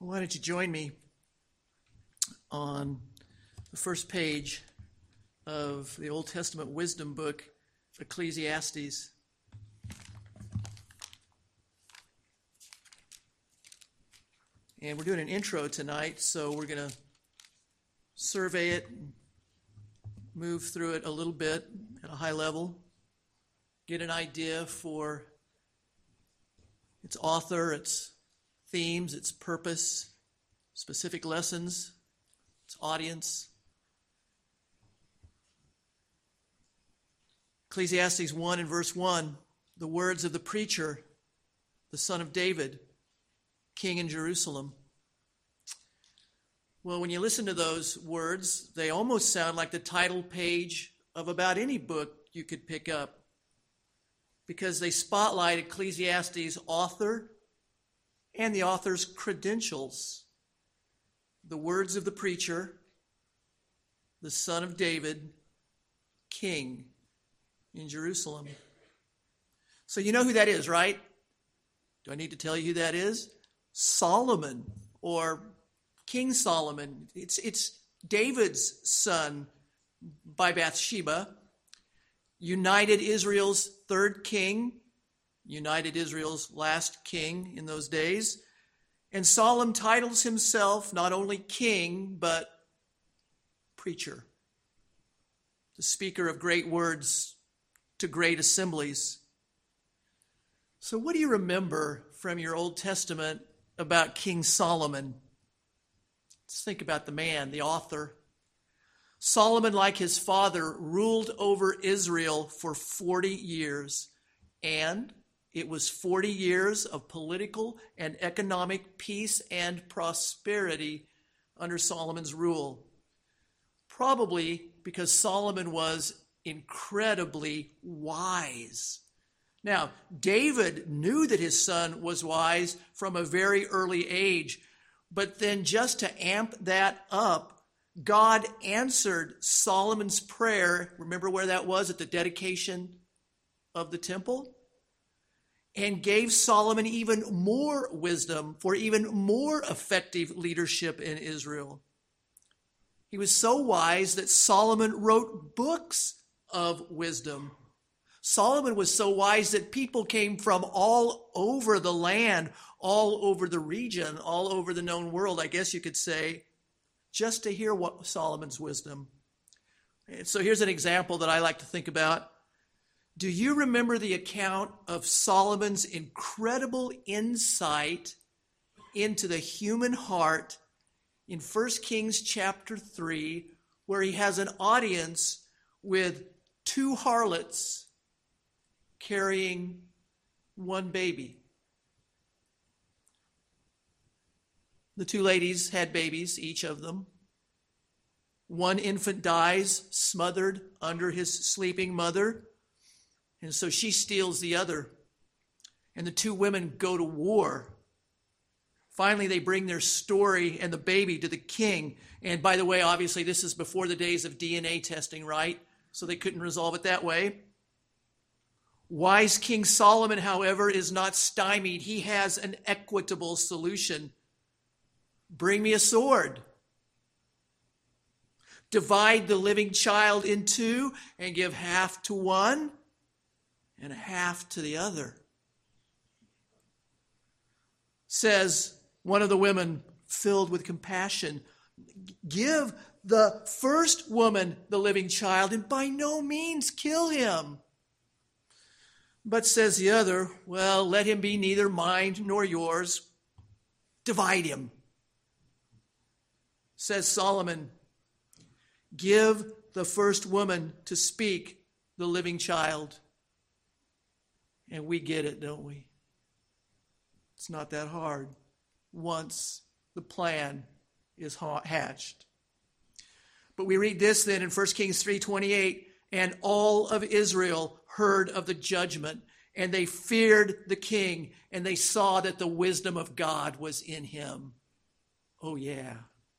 Why don't you join me on the first page of the Old Testament wisdom book, Ecclesiastes. And we're doing an intro tonight, so we're going to survey it, move through it a little bit at a high level, get an idea for its author, its themes, its purpose, specific lessons, its audience. Ecclesiastes 1 and verse 1, the words of the preacher, the son of David, king in Jerusalem. Well, when you listen to those words, they almost sound like the title page of about any book you could pick up, because they spotlight Ecclesiastes' author and the author's credentials. The words of the preacher, the son of David, king in Jerusalem. So you know who that is, right? Do I need to tell you who that is? Solomon, or King Solomon. It's David's son by Bathsheba, united Israel's third king, united Israel's last king in those days. And Solomon titles himself not only king, but preacher, the speaker of great words to great assemblies. So what do you remember from your Old Testament about King Solomon? Let's think about the man, the author. Solomon, like his father, ruled over Israel for 40 years, and it was 40 years of political and economic peace and prosperity under Solomon's rule. Probably because Solomon was incredibly wise. Now, David knew that his son was wise from a very early age, but then just to amp that up, God answered Solomon's prayer. Remember where that was? At the dedication of the temple? And gave Solomon even more wisdom for even more effective leadership in Israel. He was so wise that Solomon wrote books of wisdom. Solomon was so wise that people came from all over the land, all over the region, all over the known world, I guess you could say, just to hear what Solomon's wisdom. And so here's an example that I like to think about. Do you remember the account of Solomon's incredible insight into the human heart in 1 Kings chapter 3, where he has an audience with two harlots carrying one baby? The two ladies had babies, each of them. One infant dies, smothered under his sleeping mother, and so she steals the other. And the two women go to war. Finally, they bring their story and the baby to the king. And by the way, obviously, this is before the days of DNA testing, right? So they couldn't resolve it that way. Wise King Solomon, however, is not stymied. He has an equitable solution. Bring me a sword. Divide the living child in two and give half to one and half to the other. Says one of the women, filled with compassion, give the first woman the living child and by no means kill him. But says the other, well, let him be neither mine nor yours. Divide him. Says Solomon, give the first woman to speak the living child. And we get it, don't we? It's not that hard once the plan is hatched. But we read this then in 1 Kings 3:28, and all of Israel heard of the judgment, and they feared the king, and they saw that the wisdom of God was in him. Oh yeah.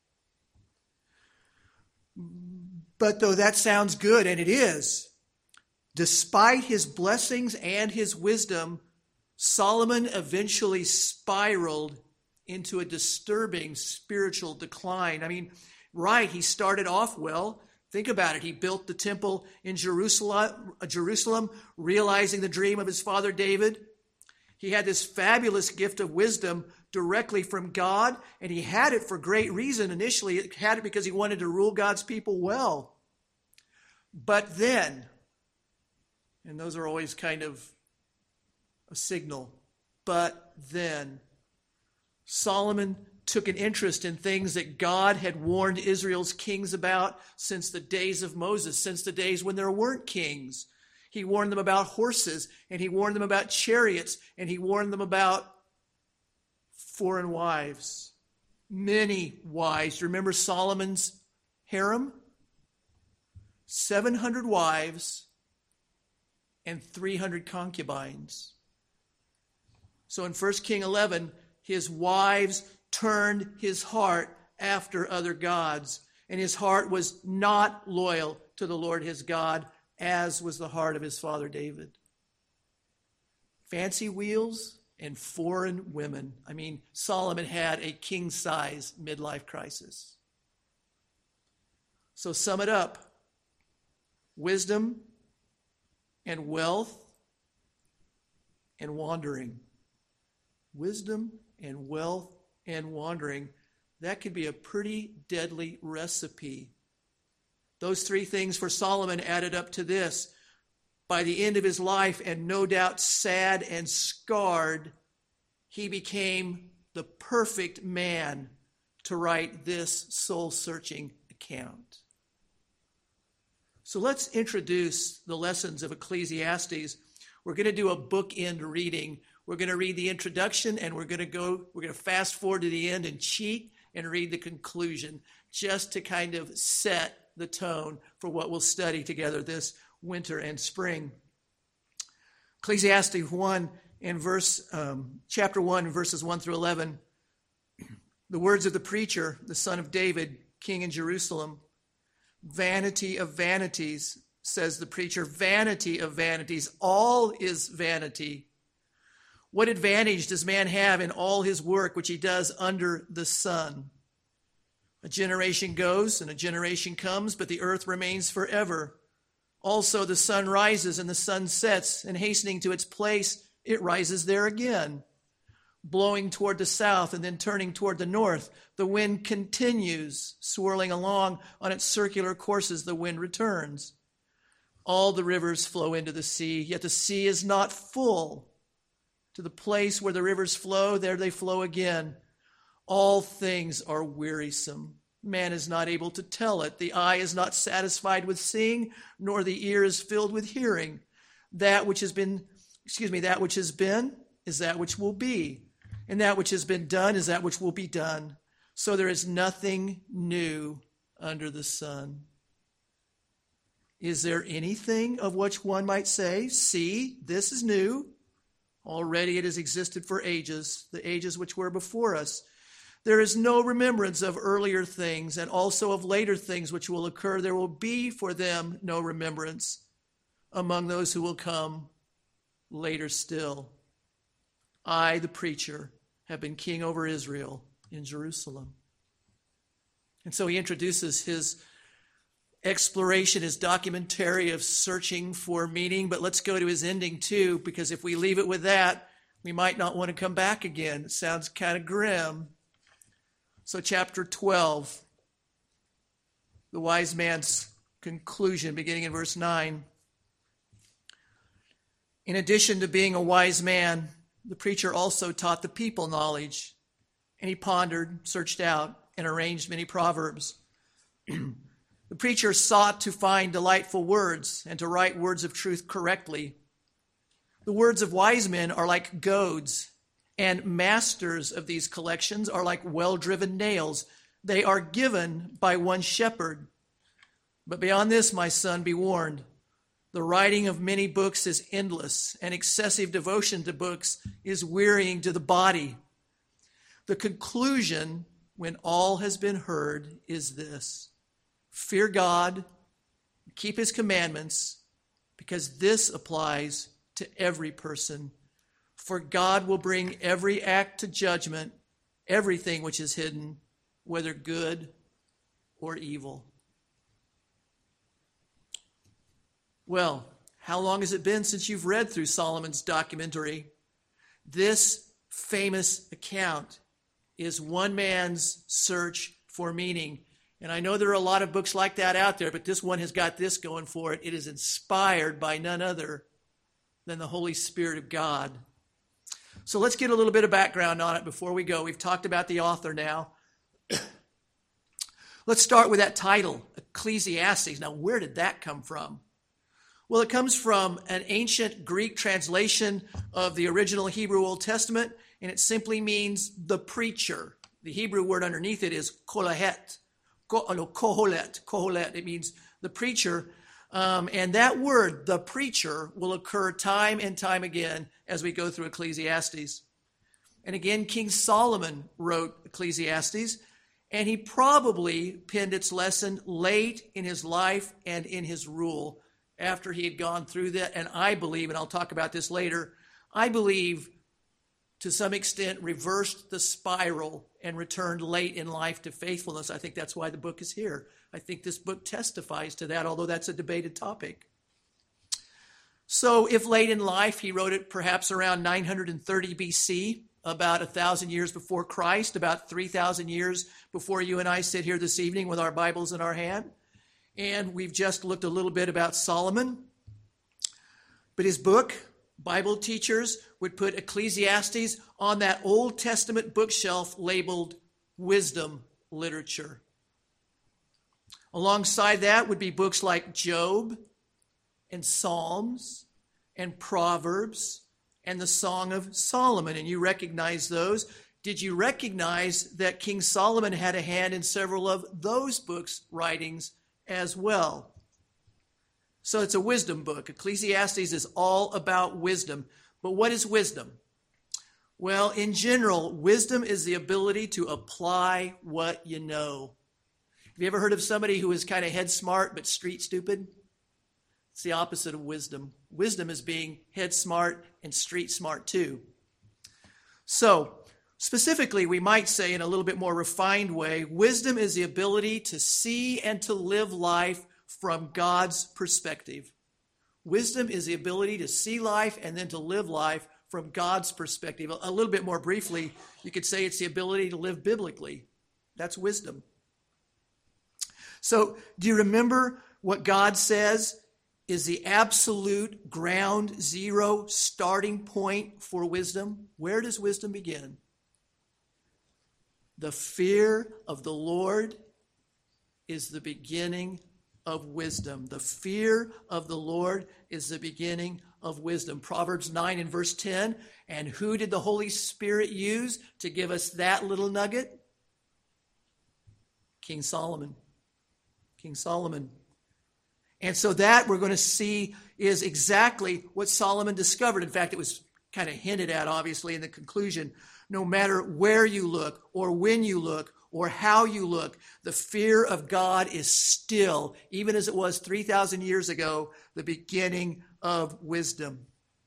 But though that sounds good, and it is, despite his blessings and his wisdom, Solomon eventually spiraled into a disturbing spiritual decline. I mean, right, he started off well. Think about it. He built the temple in Jerusalem, realizing the dream of his father David. He had this fabulous gift of wisdom directly from God, and he had it for great reason. Initially, he had it because he wanted to rule God's people well. But then, and those are always kind of a signal, but then Solomon took an interest in things that God had warned Israel's kings about since the days of Moses, since the days when there weren't kings. He warned them about horses, and he warned them about chariots, and he warned them about foreign wives. Many wives. Remember Solomon's harem? 700 wives and 300 concubines. So in 1 King 11, his wives turned his heart after other gods, and his heart was not loyal to the Lord his God, as was the heart of his father David. Fancy wheels and foreign women. I mean, Solomon had a king-size midlife crisis. So sum it up. Wisdom and wealth and wandering. Wisdom and wealth and wandering. That could be a pretty deadly recipe. Those three things for Solomon added up to this. By the end of his life, and no doubt sad and scarred, he became the perfect man to write this soul-searching account. So let's introduce the lessons of Ecclesiastes. We're going to do a bookend reading. We're going to read the introduction, and we're going to fast forward to the end and cheat and read the conclusion, just to kind of set the tone for what we'll study together this winter and spring. Ecclesiastes 1 in chapter 1, verses 1 through 11. The words of the preacher, the son of David, king in Jerusalem. Vanity of vanities, says the preacher. Vanity of vanities. All is vanity. What advantage does man have in all his work which he does under the sun? A generation goes and a generation comes, but the earth remains forever. Also the sun rises and the sun sets, and hastening to its place, it rises there again. Blowing toward the south and then turning toward the north, the wind continues, swirling along on its circular courses, the wind returns. All the rivers flow into the sea, yet the sea is not full. To the place where the rivers flow, there they flow again. All things are wearisome. Man is not able to tell it. The eye is not satisfied with seeing, nor the ear is filled with hearing. That which has been is that which will be, and that which has been done is that which will be done. So there is nothing new under the sun. Is there anything of which one might say, see, this is new? Already it has existed for ages, the ages which were before us. There is no remembrance of earlier things, and also of later things which will occur. There will be for them no remembrance among those who will come later still. I, the preacher, have been king over Israel in Jerusalem. And so he introduces his exploration, his documentary of searching for meaning. But let's go to his ending too, because if we leave it with that, we might not want to come back again. It sounds kind of grim. So chapter 12, the wise man's conclusion, beginning in verse 9. In addition to being a wise man, the preacher also taught the people knowledge, and he pondered, searched out, and arranged many proverbs. The preacher sought to find delightful words and to write words of truth correctly. The words of wise men are like goads, and masters of these collections are like well-driven nails. They are given by one shepherd. But beyond this, my son, be warned. The writing of many books is endless, and excessive devotion to books is wearying to the body. The conclusion, when all has been heard, is this: fear God, keep his commandments, because this applies to every person. For God will bring every act to judgment, everything which is hidden, whether good or evil. Well, how long has it been since you've read through Solomon's documentary? This famous account is one man's search for meaning. And I know there are a lot of books like that out there, but this one has got this going for it. It is inspired by none other than the Holy Spirit of God. So let's get a little bit of background on it before we go. We've talked about the author now. Let's start with that title, Ecclesiastes. Now, where did that come from? Well, it comes from an ancient Greek translation of the original Hebrew Old Testament, and it simply means the preacher. The Hebrew word underneath it is kohelet. Kohelet. It means the preacher. And that word, the preacher, will occur time and time again as we go through Ecclesiastes. And again, King Solomon wrote Ecclesiastes, and he probably penned its lesson late in his life and in his rule after he had gone through that. And I believe, and I'll talk about this later, I believe to some extent reversed the spiral and returned late in life to faithfulness. I think that's why the book is here. I think this book testifies to that, although that's a debated topic. So if late in life, he wrote it perhaps around 930 BC, about 1,000 years before Christ, about 3,000 years before you and I sit here this evening with our Bibles in our hand. And we've just looked a little bit about Solomon. But his book, Bible teachers would put Ecclesiastes on that Old Testament bookshelf labeled wisdom literature. Alongside that would be books like Job and Psalms and Proverbs and the Song of Solomon. And you recognize those. Did you recognize that King Solomon had a hand in several of those books' writings as well? So it's a wisdom book. Ecclesiastes is all about wisdom. But what is wisdom? Well, in general, wisdom is the ability to apply what you know. Have you ever heard of somebody who is kind of head smart but street stupid? It's the opposite of wisdom. Wisdom is being head smart and street smart too. So, specifically, we might say in a little bit more refined way, wisdom is the ability to see and to live life from God's perspective. Wisdom is the ability to see life and then to live life from God's perspective. A little bit more briefly, you could say it's the ability to live biblically. That's wisdom. So, do you remember what God says is the absolute ground zero starting point for wisdom? Where does wisdom begin? The fear of the Lord is the beginning of wisdom. The fear of the Lord is the beginning of wisdom. Proverbs 9 and verse 10. And who did the Holy Spirit use to give us that little nugget? King Solomon. King Solomon. And so that we're going to see is exactly what Solomon discovered. In fact, it was kind of hinted at, obviously, in the conclusion. No matter where you look or when you look or how you look, the fear of God is still, even as it was 3,000 years ago, the beginning of wisdom.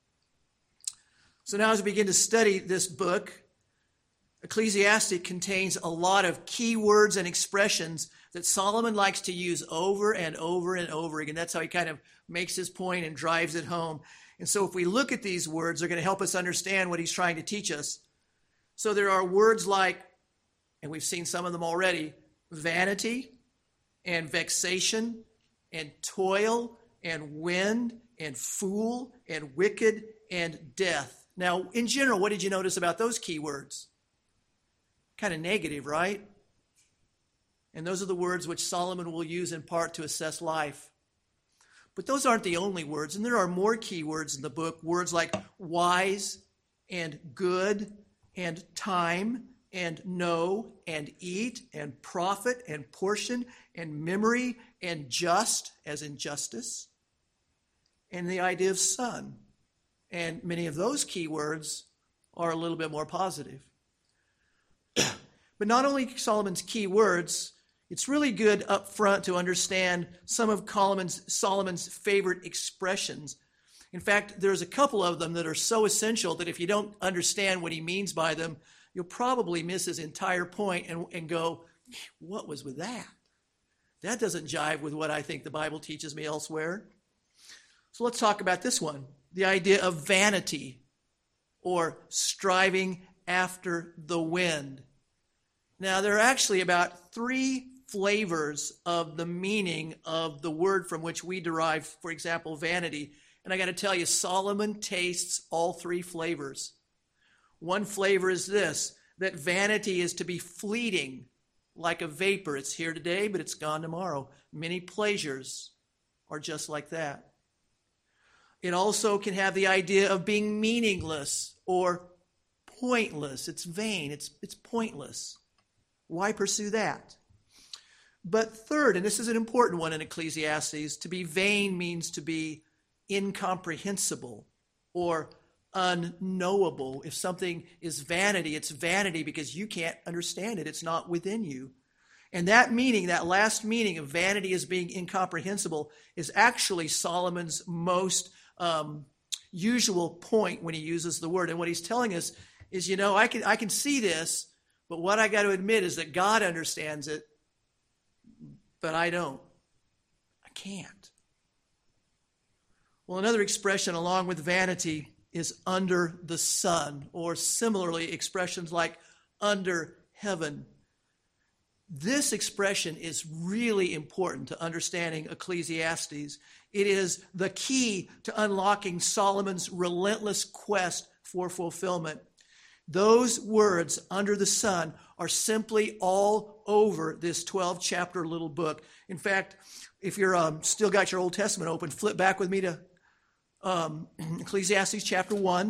So now as we begin to study this book, Ecclesiastes contains a lot of key words and expressions that Solomon likes to use over and over and over again. That's how he kind of makes his point and drives it home. And so if we look at these words, they're going to help us understand what he's trying to teach us. So there are words like, and we've seen some of them already, vanity and vexation and toil and wind and fool and wicked and death. Now, in general, what did you notice about those key words? Kind of negative, right? And those are the words which Solomon will use in part to assess life. But those aren't the only words, and there are more key words in the book, words like wise and good and time and know and eat and profit and portion and memory and just, as in justice, and the idea of son. And many of those key words are a little bit more positive. But not only Solomon's key words, it's really good up front to understand some of Solomon's favorite expressions. In fact, there's a couple of them that are so essential that if you don't understand what he means by them, you'll probably miss his entire point and go, what was with that? That doesn't jive with what I think the Bible teaches me elsewhere. So let's talk about this one, the idea of vanity or striving after the wind. Now, there are actually about 3 flavors of the meaning of the word from which we derive, for example, vanity. And I got to tell you, Solomon tastes all 3 flavors. One flavor is this, that vanity is to be fleeting, like a vapor. It's here today, but it's gone tomorrow. Many pleasures are just like that. It also can have the idea of being meaningless or pointless. It's vain. It's pointless. Why pursue that? But third, and this is an important one in Ecclesiastes, to be vain means to be incomprehensible or unknowable. If something is vanity, it's vanity because you can't understand it. It's not within you. And that meaning, that last meaning of vanity as being incomprehensible, is actually Solomon's most usual point when he uses the word. And what he's telling us is, I can see this, but what I got to admit is that God understands it, but I don't. I can't. Well, another expression along with vanity is under the sun, or similarly expressions like under heaven. This expression is really important to understanding Ecclesiastes. It is the key to unlocking Solomon's relentless quest for fulfillment. Those words, under the sun, are simply all over this 12-chapter little book. In fact, if you're still got your Old Testament open, flip back with me to Ecclesiastes chapter 1.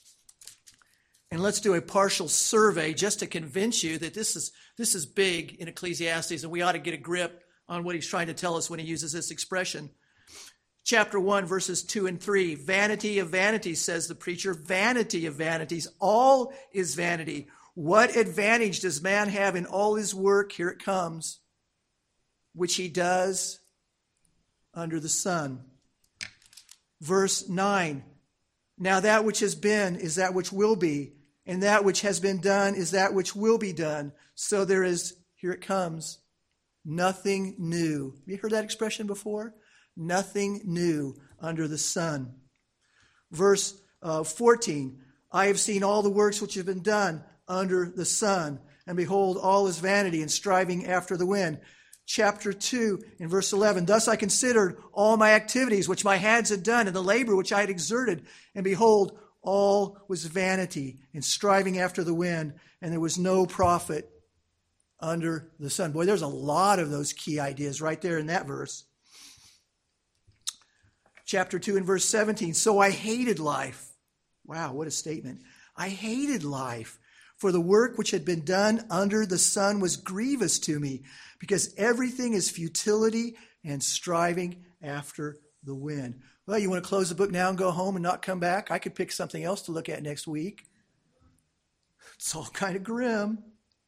And let's do a partial survey just to convince you that this is big in Ecclesiastes, and we ought to get a grip on what he's trying to tell us when he uses this expression. Chapter 1, verses 2 and 3. Vanity of vanities, says the preacher. Vanity of vanities. All is vanity. What advantage does man have in all his work? Here it comes. Which he does under the sun. Verse 9. Now that which has been is that which will be, and that which has been done is that which will be done. So there is, here it comes, nothing new. Have you heard that expression before? Nothing new under the sun. Verse 14, I have seen all the works which have been done under the sun, and behold, all is vanity and striving after the wind. Chapter 2, in verse 11, thus I considered all my activities which my hands had done, and the labor which I had exerted, and behold, all was vanity and striving after the wind, and there was no profit under the sun. Boy, there's a lot of those key ideas right there in that verse. Chapter 2 and verse 17, so I hated life. Wow, what a statement. I hated life, for the work which had been done under the sun was grievous to me, because everything is futility and striving after the wind. Well, you want to close the book now and go home and not come back? I could pick something else to look at next week. It's all kind of grim.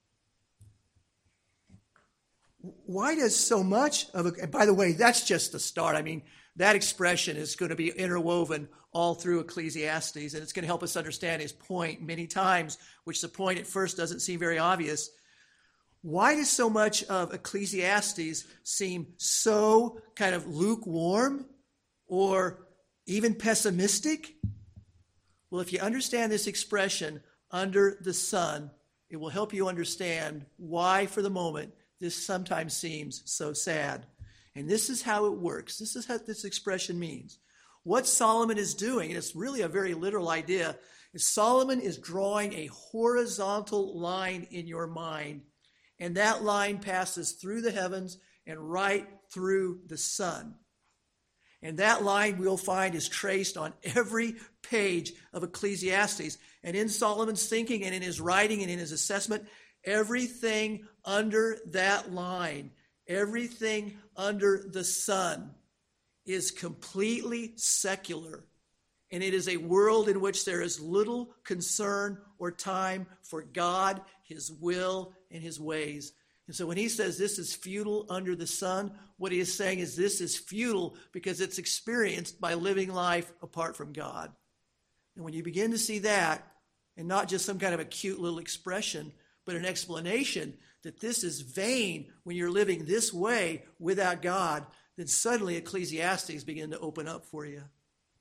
Why does so much of it, by the way, that's just the start. I mean, that expression is going to be interwoven all through Ecclesiastes, and it's going to help us understand his point many times, which the point at first doesn't seem very obvious. Why does so much of Ecclesiastes seem so kind of lukewarm or even pessimistic? Well, if you understand this expression, under the sun, it will help you understand why, for the moment, this sometimes seems so sad. And this is how it works. This is what this expression means. What Solomon is doing, and it's really a very literal idea, is Solomon is drawing a horizontal line in your mind, and that line passes through the heavens and right through the sun. And that line we'll find is traced on every page of Ecclesiastes. And in Solomon's thinking and in his writing and in his assessment, everything under that line, everything under the sun, is completely secular. And it is a world in which there is little concern or time for God, his will, and his ways. And so when he says this is futile under the sun, what he is saying is this is futile because it's experienced by living life apart from God. And when you begin to see that, And not just some kind of a cute little expression, but an explanation that this is vain when you're living this way without God, then suddenly Ecclesiastes begin to open up for you.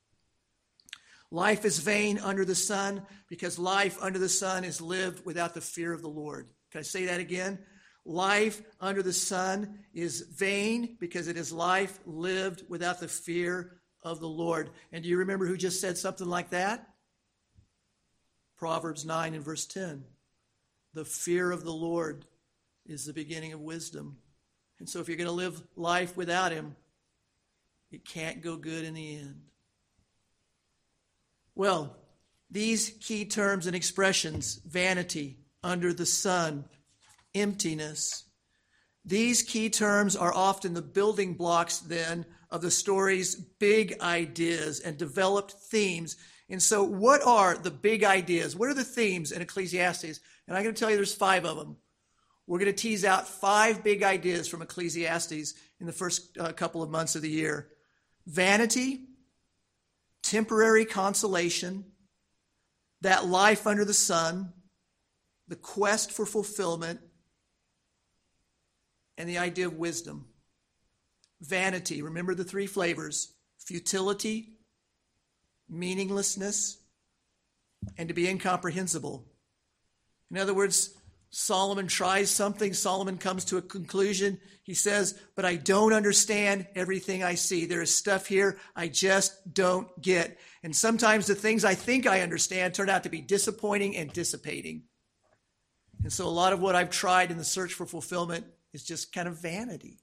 Life is vain under the sun because life under the sun is lived without the fear of the Lord. Can I say that again? Life under the sun is vain because it is life lived without the fear of the Lord. And do you remember who just said something like that? Proverbs 9 and verse 10. The fear of the Lord is the beginning of wisdom. And so if you're going to live life without him, it can't go good in the end. Well, these key terms and expressions, vanity, under the sun, emptiness, these key terms are often the building blocks then of the story's big ideas and developed themes. And so what are the big ideas? What are the themes in Ecclesiastes? And I'm going to tell you there's 5 of them. We're going to tease out 5 big ideas from Ecclesiastes in the first couple of months of the year. Vanity, temporary consolation, that life under the sun, the quest for fulfillment, and the idea of wisdom. Vanity, remember the 3 flavors: futility, meaninglessness, and to be incomprehensible. In other words, Solomon tries something, Solomon comes to a conclusion. He says, but I don't understand everything I see. There is stuff here I just don't get. And sometimes the things I think I understand turn out to be disappointing and dissipating. And so a lot of what I've tried in the search for fulfillment is just kind of vanity.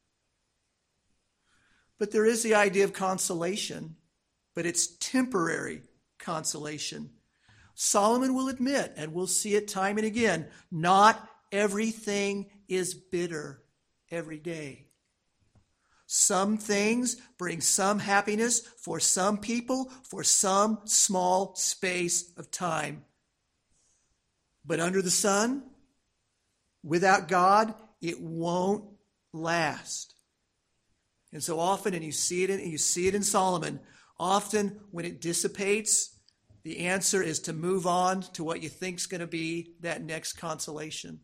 But there is the idea of consolation, but it's temporary consolation. Solomon will admit, and we'll see it time and again, not everything is bitter every day. Some things bring some happiness for some people for some small space of time. But under the sun, without God, it won't last. And so often, and you see it in Solomon, often when it dissipates, the answer is to move on to what you think is going to be that next consolation.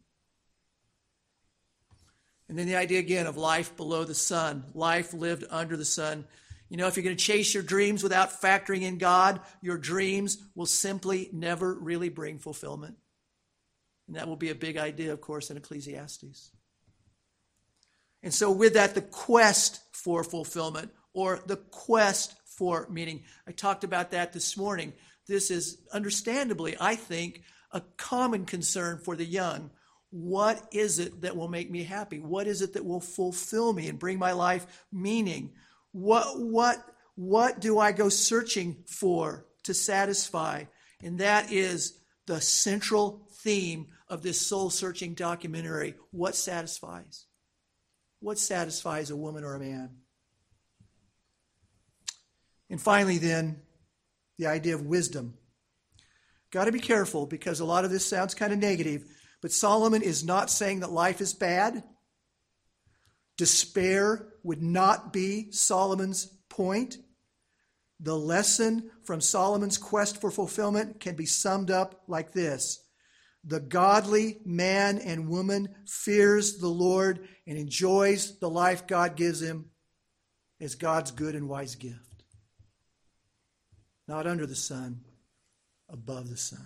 And then the idea again of life below the sun, life lived under the sun. You know, if you're going to chase your dreams without factoring in God, your dreams will simply never really bring fulfillment. And that will be a big idea, of course, in Ecclesiastes. And so with that, the quest for fulfillment or the quest for meaning. I talked about that this morning. This is understandably, I think, a common concern for the young. What is it that will make me happy? What is it that will fulfill me and bring my life meaning? What do I go searching for to satisfy? And that is the central theme of this soul-searching documentary. What satisfies? What satisfies a woman or a man? And finally then, the idea of wisdom. Got to be careful because a lot of this sounds kind of negative, but Solomon is not saying that life is bad. Despair would not be Solomon's point. The lesson from Solomon's quest for fulfillment can be summed up like this. The godly man and woman fears the Lord and enjoys the life God gives him as God's good and wise gift. Not under the sun, above the sun.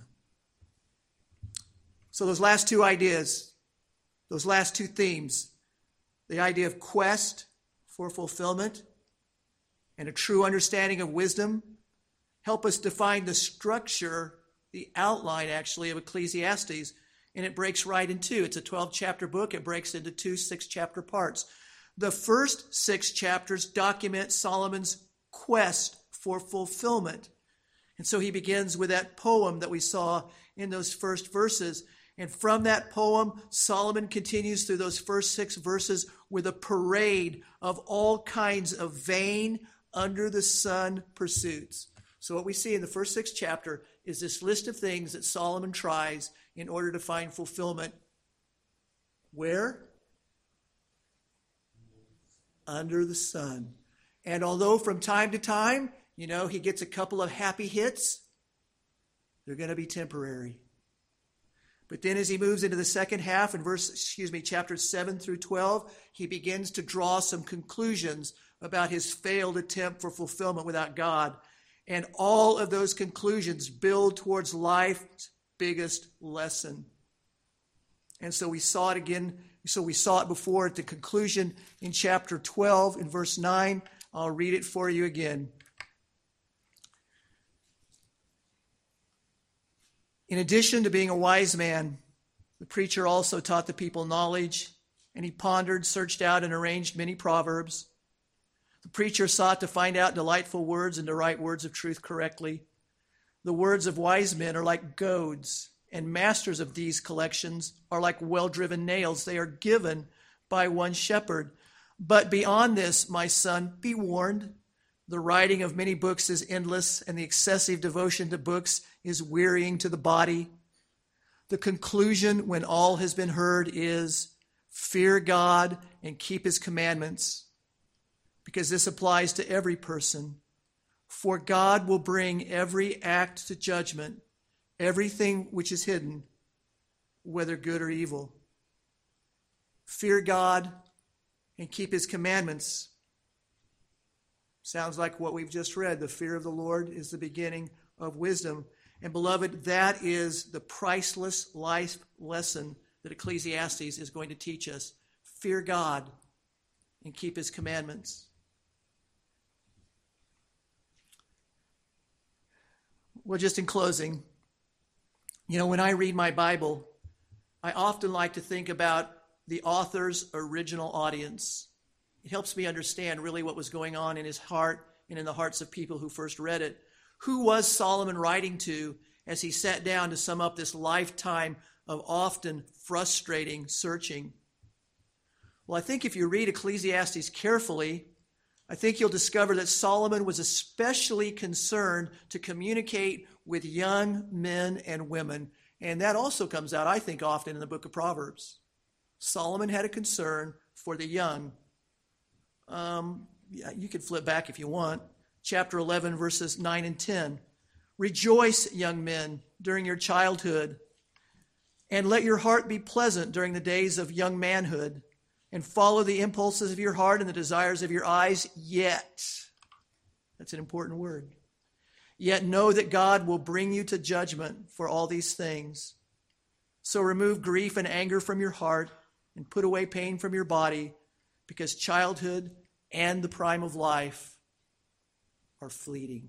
So those last 2 ideas, those last 2 themes, the idea of quest for fulfillment and a true understanding of wisdom, help us define the structure, the outline actually of Ecclesiastes, and it breaks right in 2. It's a 12-chapter book. It breaks into 2 6-chapter parts. The first 6 chapters document Solomon's quest for fulfillment. And so he begins with that poem that we saw in those first verses. And from that poem, Solomon continues through those first 6 verses with a parade of all kinds of vain, under-the-sun pursuits. So what we see in the first 6 chapter is this list of things that Solomon tries in order to find fulfillment. Where? Under the sun. And although from time to time, he gets a couple of happy hits, They're going to be temporary. But then as he moves into the second half in chapters 7 through 12, he begins to draw some conclusions about his failed attempt for fulfillment without God. And all of those conclusions build towards life's biggest lesson. And so we saw it again. So we saw it before at the conclusion in chapter 12 in verse 9. I'll read it for you again. In addition to being a wise man, the preacher also taught the people knowledge, and he pondered, searched out, and arranged many proverbs. The preacher sought to find out delightful words and to write words of truth correctly. The words of wise men are like goads, and masters of these collections are like well-driven nails. They are given by one shepherd. But beyond this, my son, be warned. The writing of many books is endless, and the excessive devotion to books is wearying to the body. The conclusion, when all has been heard, is fear God and keep his commandments, because this applies to every person. For God will bring every act to judgment, everything which is hidden, whether good or evil. Fear God and keep his commandments. Sounds like what we've just read. The fear of the Lord is the beginning of wisdom. And beloved, that is the priceless life lesson that Ecclesiastes is going to teach us. Fear God and keep his commandments. Well, just in closing, when I read my Bible, I often like to think about the author's original audience. It helps me understand really what was going on in his heart and in the hearts of people who first read it. Who was Solomon writing to as he sat down to sum up this lifetime of often frustrating searching? Well, I think if you read Ecclesiastes carefully, I think you'll discover that Solomon was especially concerned to communicate with young men and women. And that also comes out, I think, often in the book of Proverbs. Solomon had a concern for the young. You could flip back if you want. Chapter 11, verses 9 and 10. Rejoice, young men, during your childhood, and let your heart be pleasant during the days of young manhood, and follow the impulses of your heart and the desires of your eyes, yet. That's an important word. Yet know that God will bring you to judgment for all these things. So remove grief and anger from your heart and put away pain from your body, because childhood and the prime of life are fleeting.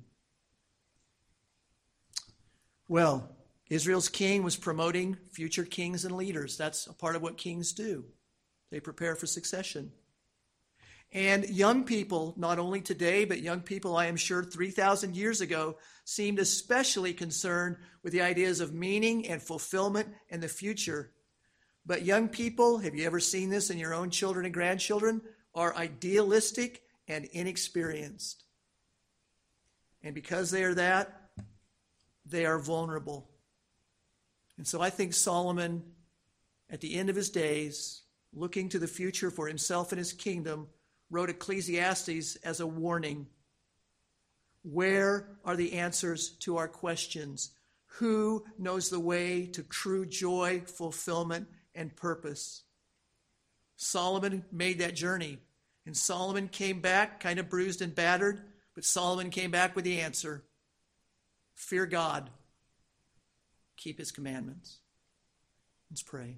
Well, Israel's king was promoting future kings and leaders. That's a part of what kings do. They prepare for succession. And young people, not only today, but young people, I am sure, 3,000 years ago, seemed especially concerned with the ideas of meaning and fulfillment and the future. But young people, have you ever seen this in your own children and grandchildren, are idealistic and inexperienced. And because they are that, they are vulnerable. And so I think Solomon, at the end of his days, looking to the future for himself and his kingdom, wrote Ecclesiastes as a warning. Where are the answers to our questions? Who knows the way to true joy, fulfillment, and purpose? Solomon made that journey. And Solomon came back kind of bruised and battered, but Solomon came back with the answer. Fear God. Keep his commandments. Let's pray.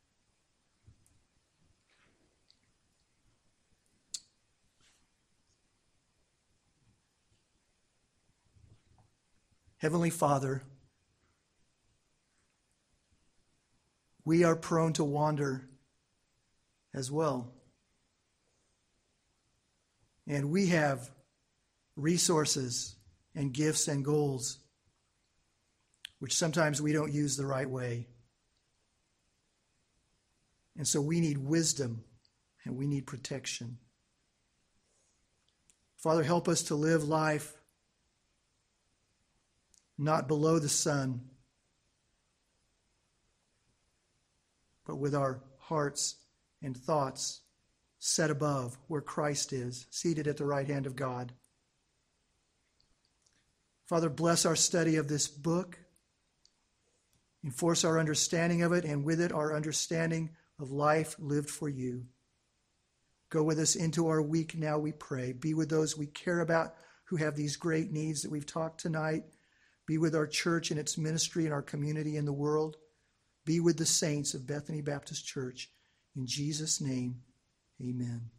Heavenly Father, we are prone to wander as well. And we have resources and gifts and goals which sometimes we don't use the right way. And so we need wisdom and we need protection. Father, help us to live life not below the sun, but with our hearts and thoughts set above where Christ is, seated at the right hand of God. Father, bless our study of this book. Enforce our understanding of it, and with it our understanding of life lived for you. Go with us into our week now, we pray. Be with those we care about who have these great needs that we've talked tonight. Be with our church and its ministry and our community in the world. Be with the saints of Bethany Baptist Church. In Jesus' name, amen.